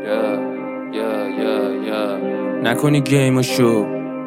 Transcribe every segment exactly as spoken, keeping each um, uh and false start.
نکنی گیمو شو،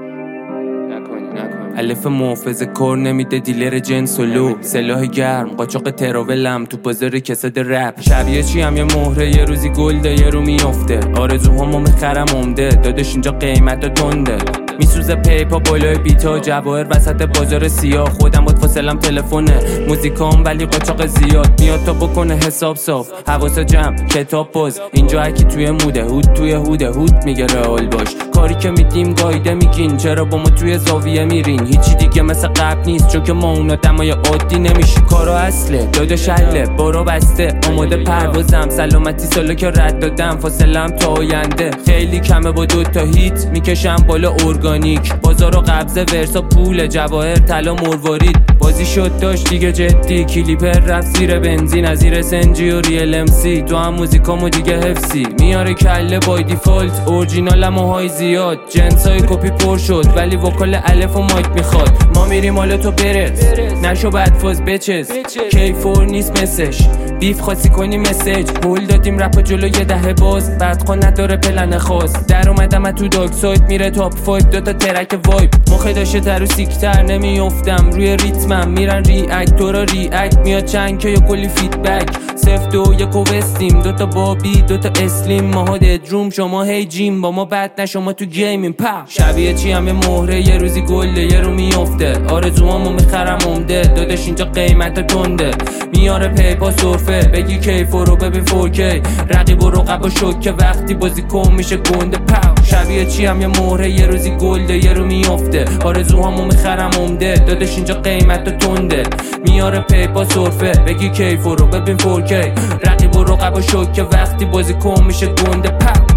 الف محافظ کار نمیده دیلر جنسولو، سلاح گرم قاچاق تراولم تو بازار کساد رپ. شبیه چی هم یه مهره یه روزی گلده یه رو میافته، آرزوهامو میخرم عمده، دادش اینجا قیمتا تنده، میسوزه پیپا بالای بیتا جواهر وسط بازار سیاه. خودم بود فاصلم تلفونه موزیکام ولی قاچاق زیاد میاد تا بکنه حساب صاف. حواس جمع کتاب باز اینجا هرکی توی موده، هود توی هوده هود میگه رئال باش. کاری که میدیم گایده میگین چرا با ما توی زاویه میرین، هیچی دیگه مثل قبل نیست چون که ما اون آدمای عادی نمیشی. کارا اصله داده شله بارا بسته آماده پروازم، سلامتی سالا که رد دادم فاصلم تا آینده خیلی کمه با دوتا هیت میکشم بالا ارگانیک. بازارو قبضه ورسا پول جواهر طلا مروارید، بازی شد داشت دیگه جدی کلیپر رفت زیر بنزین از زیر سنجی و ریل ام سی، تو هم موزیکامو دیگه حفظی میاره کله بای دیفالت اورجینالم و های زیاد، جنسای کپی پر شد ولی وکال الف و مایک میخواد. ما میریم حالا تو برس نشو بدفاز بچز، کی فور نیست مسش بیف خاصی کنی مسیج، پول دادیم رپ جلو یه دهه باز بعد خوا نداره پلن خاص. در اومدم تو داک سایت میره تاپ فایت دوتا ترک وایب، مخی داشته تر و سیکتر نمیافتم روی ریتمم میرن ریاکت تو را ریاکت میاد چند که یا کلی فیدبک. سفت دو یک و وستیم دوتا بابی دوتا اسلیم، ماها ددروم شما هی جیم با ما بد نه شما تو گیمین پا. شبیه چی هم یه مهره یه روزی گلده یه رو میافته، آرزوهامو میخرم عمده، دادش اینجا قیمتا تنده، میاره پیپا سرفه بگی کیفو رو ببین فور کی، رقیب و رقب و شوکه وقتی بازی کن میشه گنده پاو. شبیه چی هم یه مهره یه روزی گلده یه رو میافته، آرزوهامو میخرم عمده، دادش اینجا قیمتا تنده، میاره پیپا سرفه بگی کیفو رو ببین فور کی، رقیب و رقب و شوکه وقتی بازی کن میشه گنده پاو.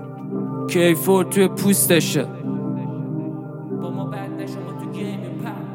کیفور توی پوستشه با ما بد نشما تو گیم پاو.